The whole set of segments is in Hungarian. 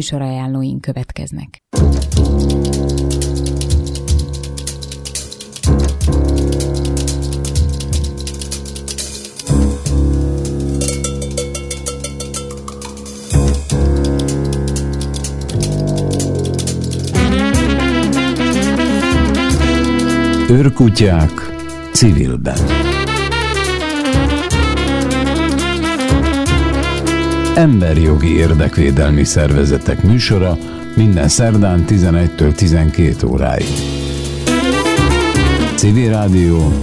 műsorajánlóink következnek. Őrkutyák civilben. Emberjogi érdekvédelmi szervezetek műsora minden szerdán 11-től 12 óráig. Civil Rádió.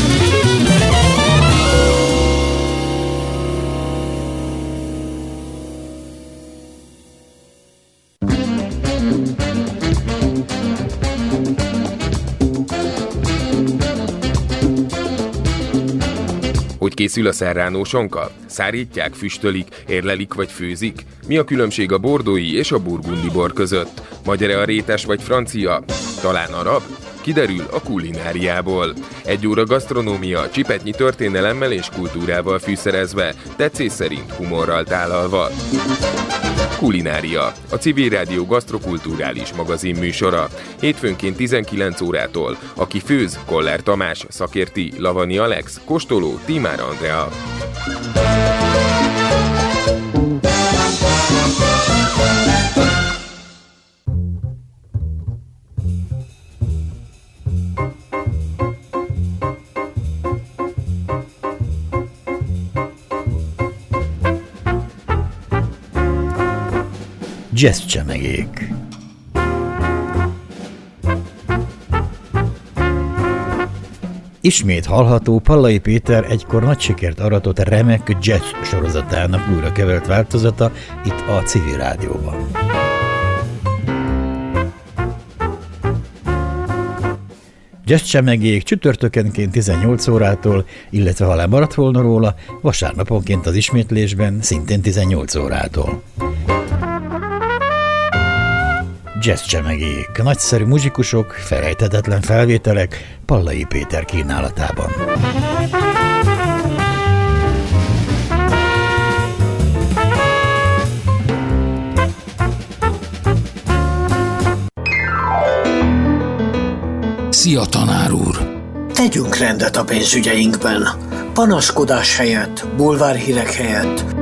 Hogy készül a serrano sonka? Szárítják, füstölik, érlelik vagy főzik? Mi a különbség a bordói és a burgundi bor között? Magyar-e a rétes vagy francia? Talán arab? Kiderül a kulináriából. 1 óra gasztronómia, csipetnyi történelemmel és kultúrával fűszerezve, tetszés szerint humorral tálalva. Kulinária, a Civil Rádió gasztrokulturális magazin műsora. Hétfőnként 19 órától. Aki főz, Koller Tamás, szakérti, Lavani Alex, kóstoló, Tímár Andrea. Jazzcsemegék. Ismét hallható Pallai Péter egykor nagy sikert aratott remek jazz sorozatának újra kevert változata itt a Civil Rádióban. Jazzcsemegék csütörtökenként 18 órától, illetve ha lemaradt volna róla, vasárnaponként az ismétlésben szintén 18 órától. Jazzcsemegék, nagyszerű muzsikusok, felejthetetlen felvételek Pallai Péter kínálatában. Szia, tanár úr! Tegyünk rendet a pénzügyeinkben. Panaszkodás helyett, bulvárhírek helyett